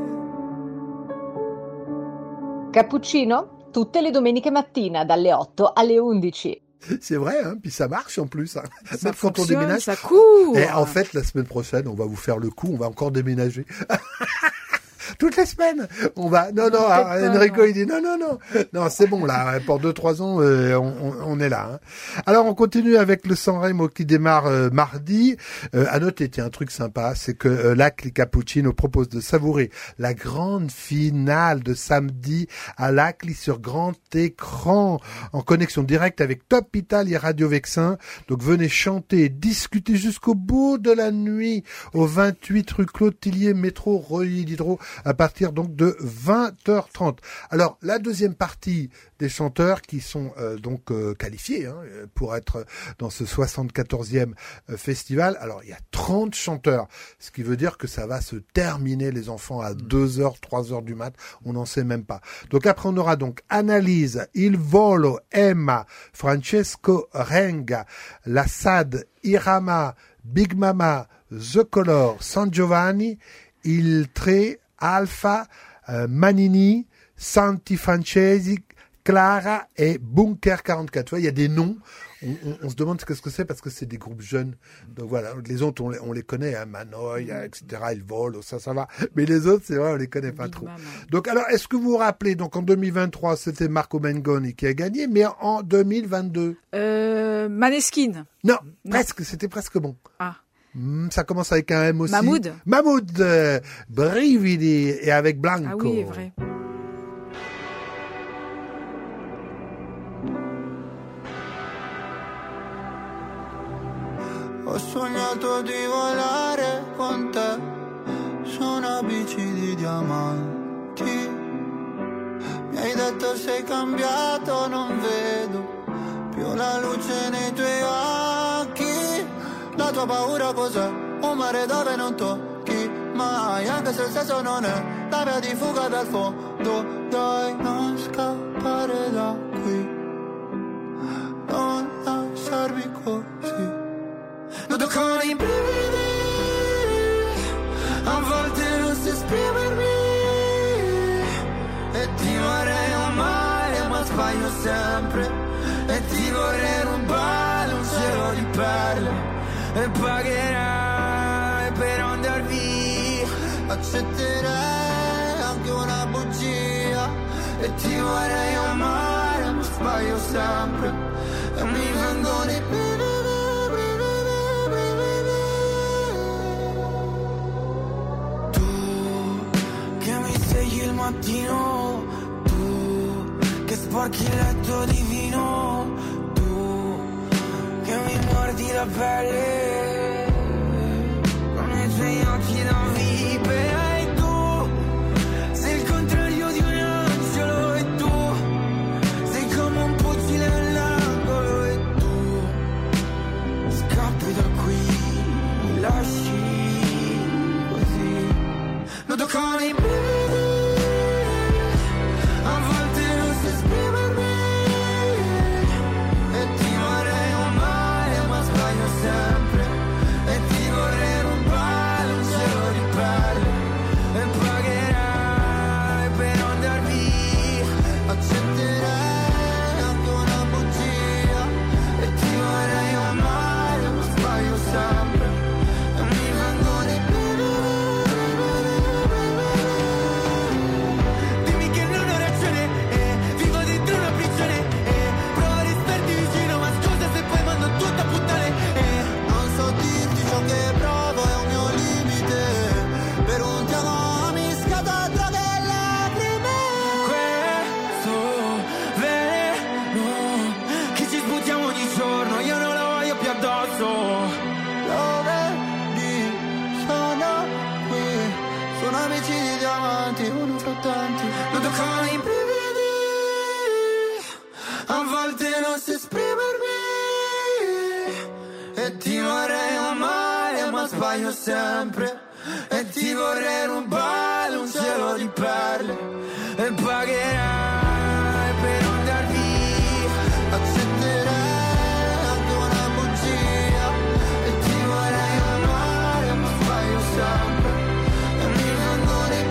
[SPEAKER 5] Cappuccino tutte le domeniche mattina dalle 8 alle 11.
[SPEAKER 2] C'est vrai, hein, puis ça marche en plus. Hein. Même quand on déménage.
[SPEAKER 6] Ça court.
[SPEAKER 2] Et en fait, la semaine prochaine, on va vous faire le coup, on va encore déménager. Toutes les semaines, on va. Non, Enrico, il dit non, c'est bon là. Pour 2-3 ans, on est là. Hein. Alors, on continue avec le San Remo qui démarre mardi. À noter, tiens, un truc sympa, c'est que l'Acli Cappuccino propose de savourer la grande finale de samedi à l'Acli sur grand écran, en connexion directe avec Top Italia Radio Vexin. Donc, venez chanter et discuter jusqu'au bout de la nuit au 28 rue Claude Tillier, métro Reuilly Diderot, à partir donc de 20h30. Alors, la deuxième partie des chanteurs qui sont qualifiés pour être dans ce 74e festival. Alors, il y a 30 chanteurs, ce qui veut dire que ça va se terminer, les enfants, à 2h, 3h du mat. On n'en sait même pas. Donc après, on aura donc Annalise, Il Volo, Emma, Francesco Renga, La Sad, Irama, Big Mama, The Color, San Giovanni, Il Tre, Alpha, Manini, Santi Francesi, Clara et Bunker 44. Tu vois, il y a des noms. On se demande ce que c'est parce que c'est des groupes jeunes. Donc voilà, les autres, on les connaît, hein, Manoy, etc., Il Volo, ça va. Mais les autres, c'est vrai, on les connaît pas trop. Donc alors, est-ce que vous vous rappelez, donc en 2023, c'était Marco Mengoni qui a gagné, mais en 2022
[SPEAKER 6] Maneskin.
[SPEAKER 2] Non, presque, c'était presque bon.
[SPEAKER 6] Ah.
[SPEAKER 2] Ça commence avec un M aussi.
[SPEAKER 6] Mahmoud,
[SPEAKER 2] Brividi, et avec Blanco.
[SPEAKER 6] Ah oui, vrai.
[SPEAKER 7] Ho sognato di volare con te su una bici di diamanti. Mi hai detto sei cambiato, non vedo più la luce nei tuoi occhi. La tua paura cos'è? Un mare dove non tocchi mai, anche se il senso non è la via di fuga dal fondo. Dai, non scappare da qui, non lasciarmi così. Noto con i brividi, a volte non so esprimermi, e ti vorrei amare ma sbaglio sempre, e ti vorrei rubare un cielo di perle, e pagherai per andar via. Accetterei anche una bugia, e ti vorrei amare ma sbaglio sempre, e mi vengono i brividi. Il mattino, tu che sporchi il letto di vino, tu che mi mordi la pelle con i tuoi occhi da vipera, e tu sei il contrario di un angelo, e tu sei come un fucile all'angolo, e tu scappi da qui, mi lasci così. Noto con i sbaglio sempre, e ti vorrei rubare un cielo di perle, e pagherai per andar via. Accetterei anche una bugia, e ti vorrei amare ma sbaglio sempre, e mi vengono i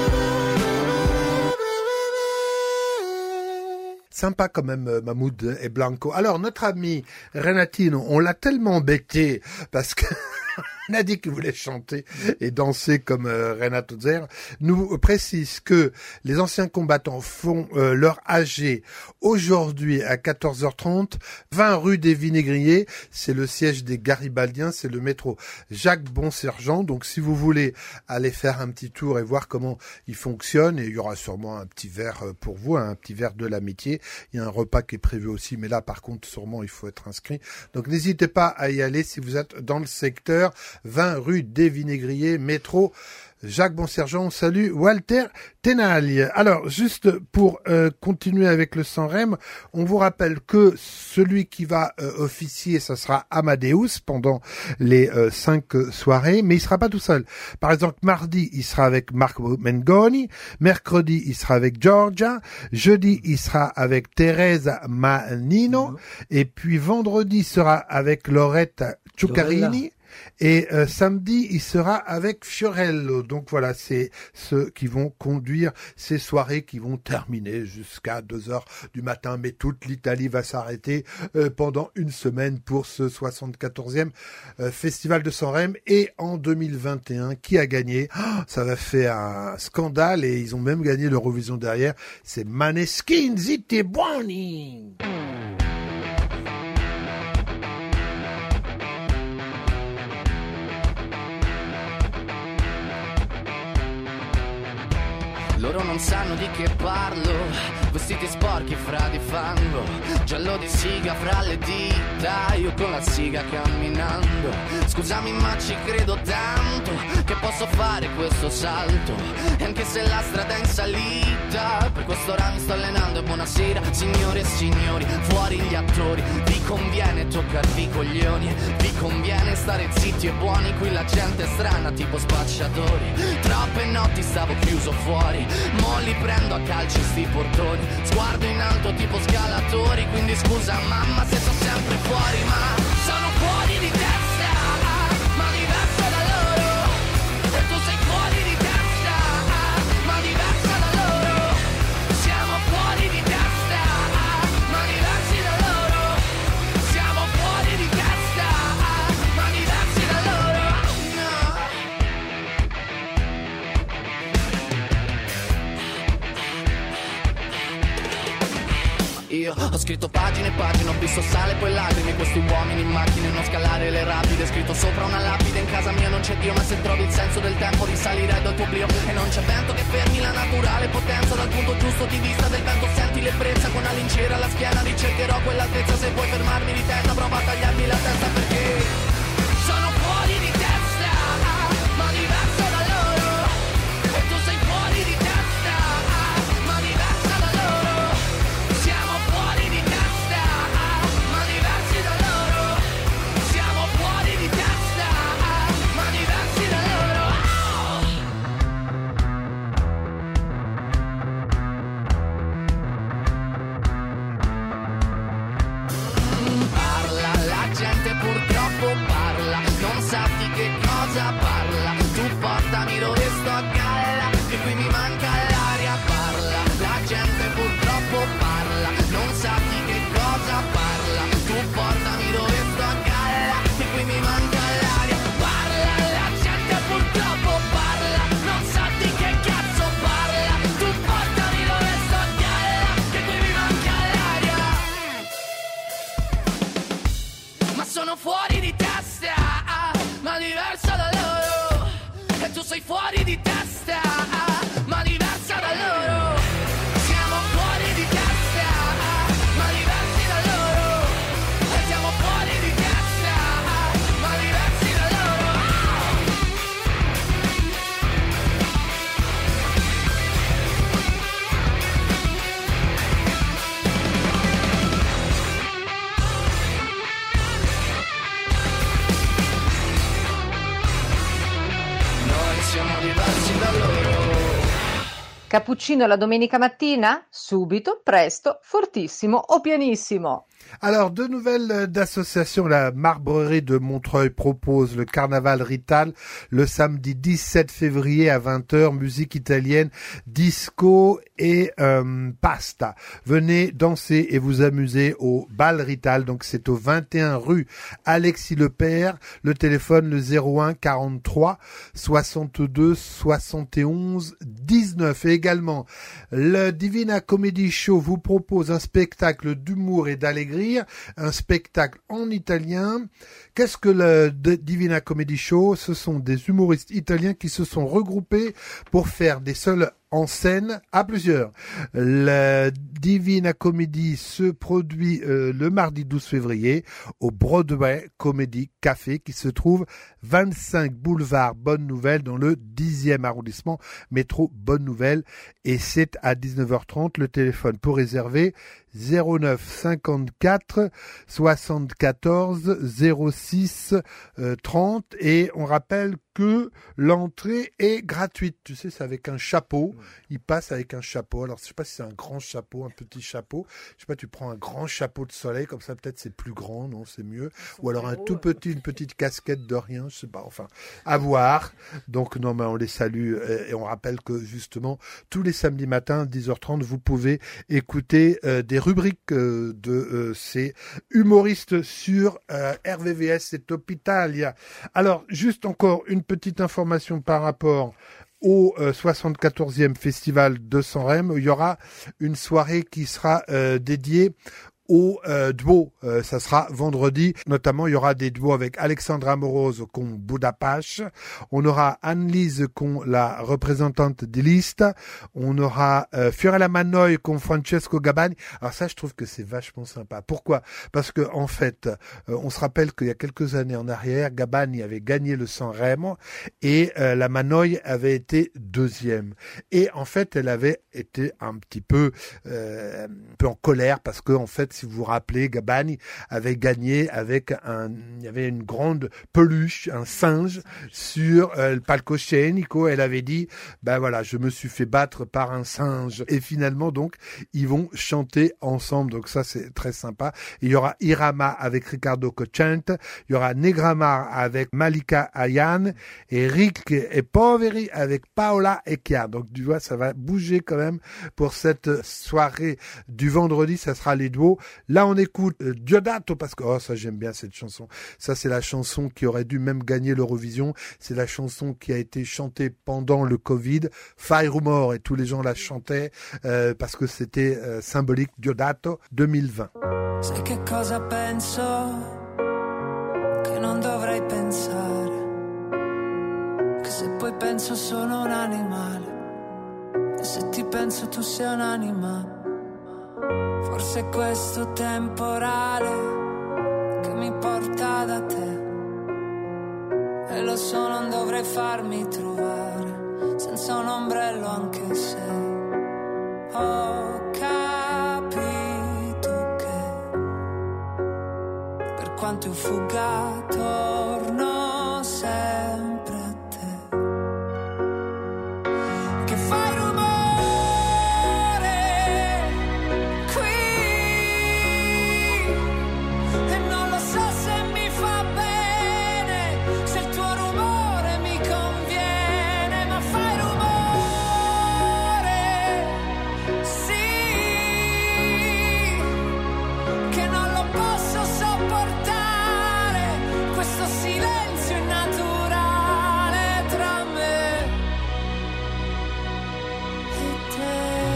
[SPEAKER 2] Sympa quand même Mahmoud et Blanco. Alors notre ami Renatino, on l'a tellement embêté parce que on a dit qu'il voulait chanter et danser comme Renato Zer, nous précise que les anciens combattants font leur AG aujourd'hui à 14h30, 20 rue des Vinaigriers, c'est le siège des Garibaldiens, c'est le métro Jacques Bonsergent, donc si vous voulez aller faire un petit tour et voir comment il fonctionne, et il y aura sûrement un petit verre pour vous, un petit verre de l'amitié, il y a un repas qui est prévu aussi, mais là par contre sûrement il faut être inscrit, donc n'hésitez pas à y aller si vous êtes dans le secteur, 20 rue des Vinaigriers, métro Jacques Bonsergent. Salut Walter Tenaglia. Alors, juste pour continuer avec le Sanrem, on vous rappelle que celui qui va officier, ça sera Amadeus pendant les 5 soirées, mais il sera pas tout seul. Par exemple, mardi, il sera avec Marco Mengoni, mercredi, il sera avec Giorgia, jeudi, il sera avec Teresa Manino, et puis vendredi, il sera avec Loretta Ciuccarini. Et samedi, il sera avec Fiorello. Donc voilà, c'est ceux qui vont conduire ces soirées qui vont terminer jusqu'à 2h du matin. Mais toute l'Italie va s'arrêter pendant une semaine pour ce 74e Festival de Sanrem. Et en 2021, qui a gagné? Ça va faire un scandale et ils ont même gagné l'Eurovision derrière. C'est Maneskin, Zitti Buoni!
[SPEAKER 12] Loro non sanno di che parlo, voi vestiti sporchi fra di fango, giallo di siga fra le dita, io con la siga camminando. Scusami ma ci credo tanto che posso fare questo salto, e anche se la strada è in salita, per questo ora mi sto allenando. E buonasera signore e signori, fuori gli attori, vi conviene toccarvi i coglioni, vi conviene stare zitti e buoni, qui la gente è strana tipo spacciatori. Troppe notti stavo chiuso fuori, mo li prendo a calci sti portoni, sguardo in alto tipo scalatori, quindi scusa mamma se sto sempre fuori, ma sono fuori di testa, ma diverso da loro, e tu sei fuori di testa, ma diversa da loro, siamo fuori di testa, ma diversi da loro, siamo fuori di testa, ma diversi da loro, no. Io ho scritto pagine e pagine, ho visto sale poi lacrime, questi uomini in macchine, non scalare le rapide, scritto sopra una lapide, in casa mia non c'è Dio, ma se trovi il senso del tempo risalirai dal tuo oblio, e non c'è vento che fermi la naturale potenza, dal punto giusto di vista del vento senti l'ebbrezza, con la lincera alla schiena ricercherò quell'altezza, se vuoi fermarmi di testa prova a tagliarmi la testa, perché sono fuori di testa, ma diverso da loro, e tu sei fuori di testa, ma diversa da loro, siamo fuori di testa, ma diversi da loro, siamo fuori di testa, ma diversi da loro. Parla, la gente purtroppo parla, non sa di che cosa parla, tu portami dove sto a galla, che qui mi manca l'aria, parla, la gente purtroppo parla, non sa di che cosa parla, tu portami dove sto a galla, che qui mi manca l'aria, parla, la gente purtroppo parla, non sa di che cazzo parla, tu portami dove sto a galla, che qui mi manca l'aria, ma sono fuori di testa, ma diversa da loro, e tu sei fuori di testa, ma diversa da loro, siamo fuori di testa, ma diversi da loro, e siamo fuori di testa, ma diversi da loro. Noi siamo diversi da loro.
[SPEAKER 5] Cappuccino la domenica mattina? Subito, presto, fortissimo o pianissimo.
[SPEAKER 2] Alors, deux nouvelles d'association. La Marbrerie de Montreuil propose le Carnaval Rital le samedi 17 février à 20h, musique italienne, disco et pasta. Venez danser et vous amuser au Bal Rital. Donc, c'est au 21 rue Alexis Lepère. Le téléphone, le 01 43 62 71 19. Et également, le Divina Comedy Show vous propose un spectacle d'humour et d'allégresse, un spectacle en italien. Qu'est-ce que le Divina Comedy Show? Ce sont des humoristes italiens qui se sont regroupés pour faire des seuls en scène à plusieurs. La Divina Comedy se produit le mardi 12 février au Broadway Comedy Café qui se trouve 25 boulevard Bonne Nouvelle dans le 10e arrondissement, métro Bonne Nouvelle, et c'est à 19h30. Le téléphone pour réserver 09 54 74 06 30, et on rappelle que l'entrée est gratuite. Tu sais, c'est avec un chapeau. Il passe avec un chapeau. Alors, je sais pas si c'est un grand chapeau, un petit chapeau. Je sais pas, tu prends un grand chapeau de soleil, comme ça, peut-être c'est plus grand, non, c'est mieux. Ou alors un tout petit, une petite casquette de rien, je sais pas, enfin, à voir. Donc, non, mais on les salue, et on rappelle que, justement, tous les samedis matins, 10h30, vous pouvez écouter des rubriques de ces humoristes sur RVVS, c'est Top Italia. Alors, juste encore une petite information par rapport au 74e festival de Sanremo. Il y aura une soirée qui sera dédiée au duo. Ça sera vendredi. Notamment, il y aura des duos avec Alexandra Moroz con Budapest. On aura Anne-Lise con la représentante des listes. On aura Fiorella Mannoia con Francesco Gabani. Alors ça, je trouve que c'est vachement sympa. Pourquoi? Parce que en fait, on se rappelle qu'il y a quelques années en arrière, Gabani avait gagné le Sanremo et la Mannoia avait été deuxième. Et en fait, elle avait été un peu en colère parce que en fait, si vous vous rappelez, Gabani avait gagné avec il y avait une grande peluche, un singe sur le palcoscenico. Elle avait dit, ben voilà, je me suis fait battre par un singe. Et finalement, donc, ils vont chanter ensemble. Donc ça, c'est très sympa. Il y aura Irama avec Riccardo Cocente. Il y aura Negramar avec Malika Ayan et Rick et Poveri avec Paola et Chiara. Donc tu vois, ça va bouger quand même pour cette soirée du vendredi. Ça sera les duos. Là, on écoute Diodato parce que ça j'aime bien cette chanson. Ça c'est la chanson qui aurait dû même gagner l'Eurovision. C'est la chanson qui a été chantée pendant le Covid. Fai Rumore et tous les gens la chantaient parce que c'était symbolique. Diodato 2020.
[SPEAKER 8] Sai che cosa penso? Che non dovrei pensare, che se poi penso sono un animale e se ti penso tu sei un'anima. Forse è questo temporale che mi porta da te e lo so, non dovrei farmi trovare senza un ombrello anche se ho capito che per quanto io fugga torno sempre a te, che fai rumore qui e non lo so se mi fa bene, se il tuo rumore mi conviene, ma fai rumore, sì, che non lo posso sopportare, questo silenzio innaturale tra me e te.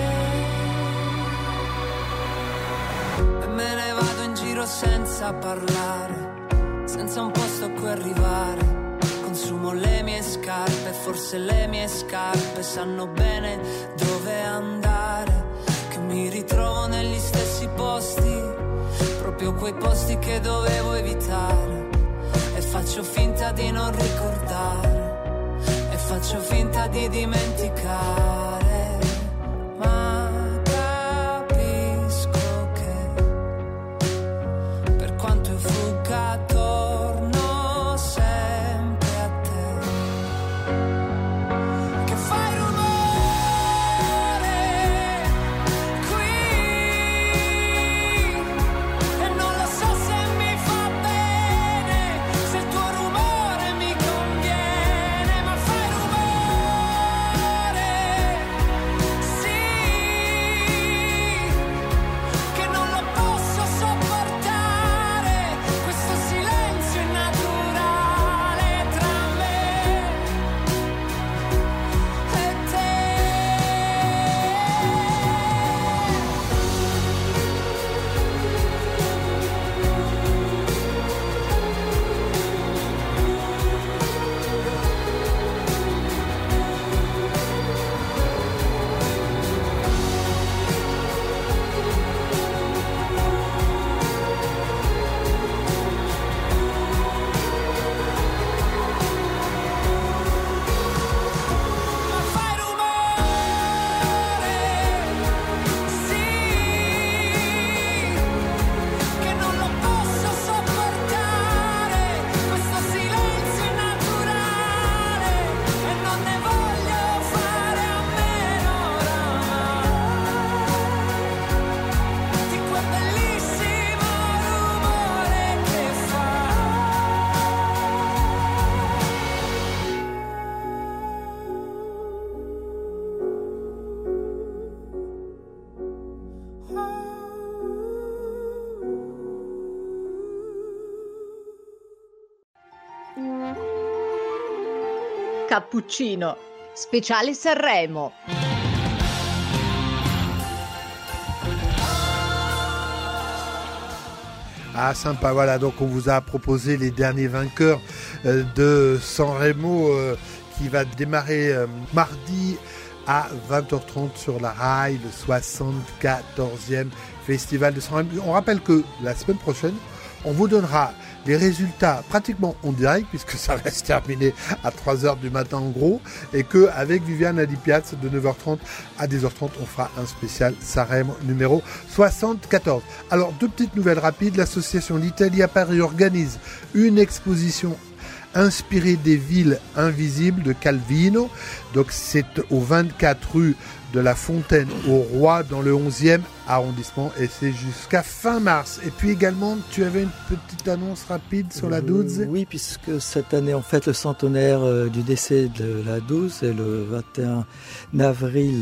[SPEAKER 8] E me ne vado in giro senza parlare, senza un posto a cui arrivare. Consumo le mie scarpe, forse le mie scarpe sanno bene dove andare, che mi ritrovo negli stessi posti, proprio quei posti che dovevo evitare, e faccio finta di non ricordare, e faccio finta di dimenticare, ma capisco che per quanto io fugga torno sempre a te, che fai rumore qui e non lo so se mi fa bene, se il tuo rumore mi conviene, ma fai rumore, sì, che non lo posso sopportare, questo silenzio innaturale tra me e te. Ma fai rumore, sì, che non lo posso sopportare, questo silenzio innaturale, e non ne voglio fare a meno oramai, di quel bellissimo rumore che fa.
[SPEAKER 5] Cappuccino, speciale Sanremo.
[SPEAKER 2] Ah, sympa, voilà. Donc, on vous a proposé les derniers vainqueurs de Sanremo qui va démarrer mardi à 20h30 sur la rail, le 74e Festival de Sanremo. On rappelle que la semaine prochaine, on vous donnera les résultats pratiquement en direct, puisque ça va se terminer à 3h du matin en gros, et qu'avec Viviane Adipiaz de 9h30 à 10h30, on fera un spécial Sanremo numéro 74. Alors, deux petites nouvelles rapides. L'association L'Italie à Paris organise une exposition inspirée des villes invisibles de Calvino. Donc, c'est au 24 rue de la Fontaine au Roi dans le 11e arrondissement et c'est jusqu'à fin mars. Et puis également, tu avais une petite annonce rapide sur la 12.
[SPEAKER 9] Oui, puisque cette année, on fête le centenaire du décès de la 12, c'est le 21 avril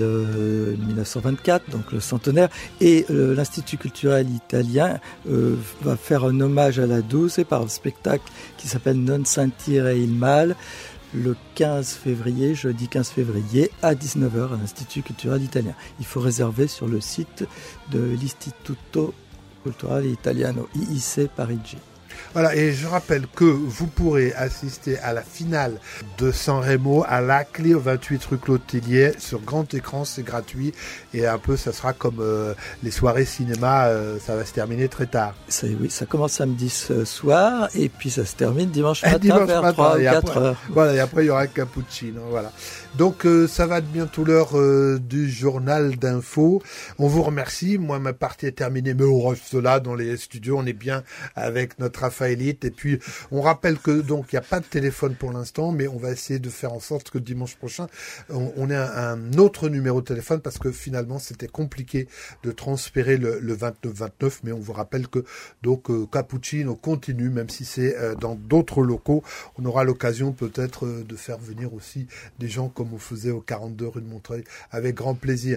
[SPEAKER 9] 1924, donc le centenaire, et l'Institut culturel italien va faire un hommage à la 12 et par un spectacle qui s'appelle Non sentire il mal, le 15 février, jeudi 15 février, à 19h à l'Institut culturel italien. Il faut réserver sur le site de l'Istituto Culturale Italiano, IIC Parigi.
[SPEAKER 2] Voilà, et je rappelle que vous pourrez assister à la finale de Sanremo à l'Acli, au 28 rue Claude Tillier, sur grand écran, c'est gratuit, et un peu, ça sera comme les soirées cinéma, ça va se terminer très tard.
[SPEAKER 9] Oui, ça commence samedi soir, et puis ça se termine dimanche matin vers 3 ou 4 heures.
[SPEAKER 2] Voilà, et après il y aura un cappuccino, voilà. Donc ça va être bientôt l'heure du journal d'info. On vous remercie, moi ma partie est terminée, mais on reste là dans les studios, on est bien avec notre Raphaélite, et puis on rappelle que donc il n'y a pas de téléphone pour l'instant, mais on va essayer de faire en sorte que dimanche prochain on ait un autre numéro de téléphone, parce que finalement c'était compliqué de transférer le 29-29, mais on vous rappelle que donc Cappuccino continue, même si c'est dans d'autres locaux. On aura l'occasion peut-être de faire venir aussi des gens comme on faisait au 42 rue de Montreuil, avec grand plaisir.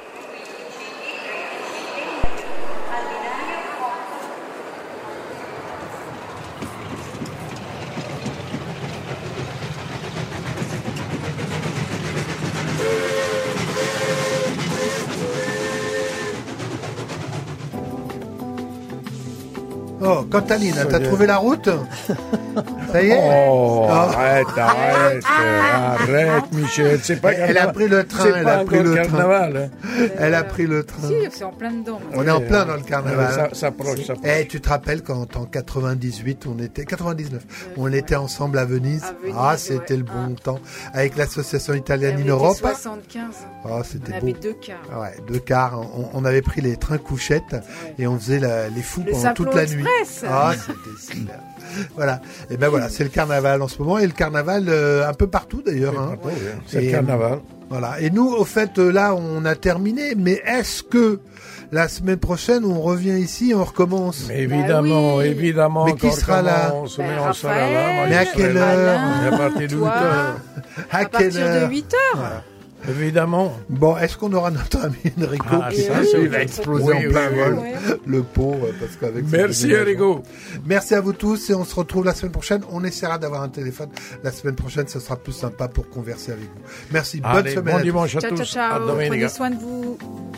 [SPEAKER 2] Oh, Cantalina, t'as trouvé la route? Ça y est?
[SPEAKER 10] Oh, arrête, Michel, c'est pas
[SPEAKER 2] Elle a pris le train, elle a pris le carnaval. Elle a pris le train.
[SPEAKER 6] Si, c'est en plein dedans.
[SPEAKER 2] On est en plein dans le carnaval.
[SPEAKER 10] Ça approche.
[SPEAKER 2] Eh, tu te rappelles quand en 98, 99, on était ensemble à Venise. Ah, c'était le bon temps. Avec l'association italienne in Europe.
[SPEAKER 6] 75.
[SPEAKER 2] Oh, c'était beau.
[SPEAKER 6] On avait 2 cars.
[SPEAKER 2] Ouais, 2 cars. On avait pris les trains couchettes et on faisait les fous pendant toute la nuit. Ah, c'était super. Voilà. Et ben voilà, c'est le carnaval en ce moment, et le carnaval un peu partout d'ailleurs. Hein.
[SPEAKER 10] Partout, oui. C'est le carnaval.
[SPEAKER 2] Voilà. Et nous, au fait, là, on a terminé. Mais est-ce que la semaine prochaine, on revient ici et on recommence?
[SPEAKER 10] Mais évidemment, évidemment.
[SPEAKER 2] Mais qui sera là?
[SPEAKER 10] On sera là.
[SPEAKER 2] Mais à quelle heure?
[SPEAKER 10] À partir de 8h.
[SPEAKER 6] À partir de 8h.
[SPEAKER 2] Voilà.
[SPEAKER 10] Évidemment.
[SPEAKER 2] Bon, est-ce qu'on aura notre ami Enrico?
[SPEAKER 10] Il
[SPEAKER 2] va exploser en plein vol. Le pauvre, parce qu'avec.
[SPEAKER 10] Merci Enrico.
[SPEAKER 2] Merci à vous tous et on se retrouve la semaine prochaine. On essaiera d'avoir un téléphone. La semaine prochaine, ce sera plus sympa pour converser avec vous. Merci. Bonne semaine.
[SPEAKER 10] Bon dimanche à tous.
[SPEAKER 6] Ciao. Prenez soin de vous.